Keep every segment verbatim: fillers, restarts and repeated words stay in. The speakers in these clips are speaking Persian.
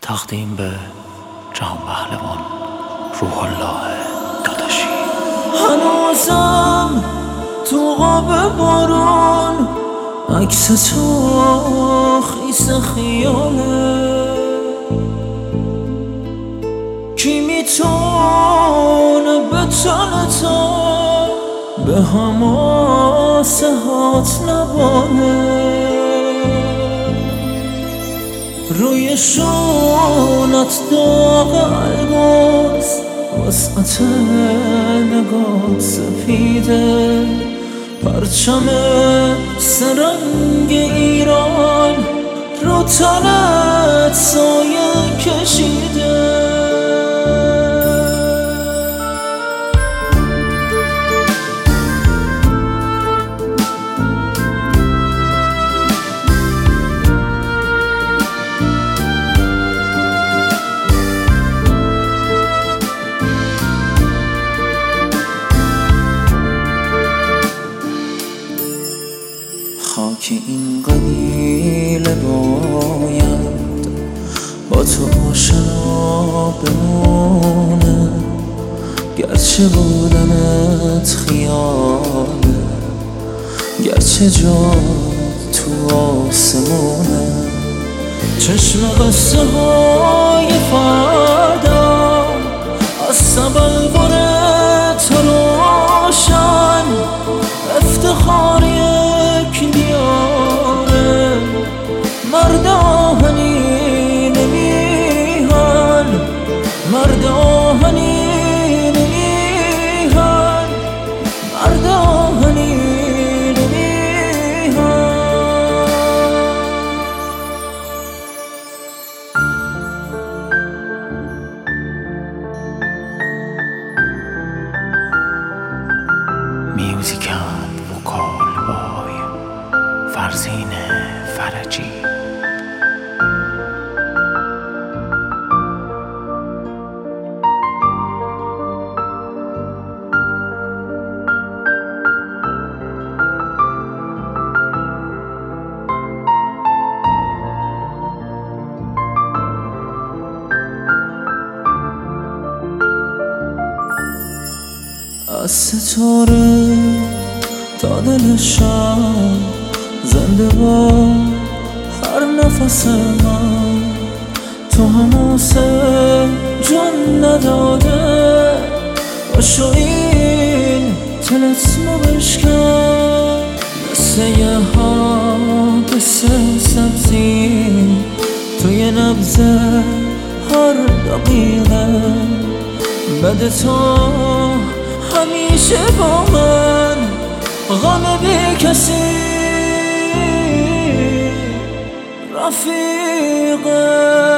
تقدیم به جهان پهلوان روح الله داداشی. هنوزم تو قاب بارون عکس تو خیس خیاله، کی میتونه به تن تو به حماسه هات نباله، روی شونت داغ الماس وسعت نگاه سفیده، پرچم سرنگ ایران رو تنت سایه کشیده. خاک این قبیله باید با تو آشنا بمونه، گرچه بودنت خیاله، گرچه جا تو آسمونه. چشم قصه های فردا از سبلبر تو روشن، افتخار یک دیاره، مرد آهنی نمیهن، مرد آهنی نمیهن، مرد آهنی نمیهن. میوزیک اند وکال بای فرزین فرجی. از ستاره تا دل شب زنده با هر نفس من، تو حماسه جان نداده، باشو این طلسمو بشکن، مثل یه حادث سبزی توی نبض هر دقیقه. بد تو همیشه با من، غم بی کسی رفیقه.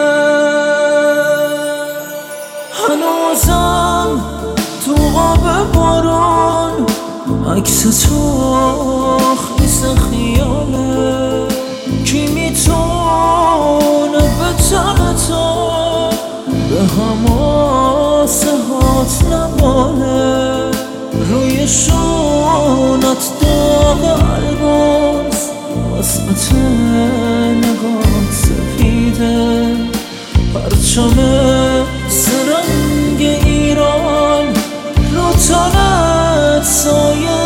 هنوزم تو قاب بارون عکس تو خیس خیاله، کی میتونه به تن تو به حماسه هات نباله، روی شونت داغ الماس وسعت نگاه سفیده، پرچم سرنگ ایران رو تنت سایه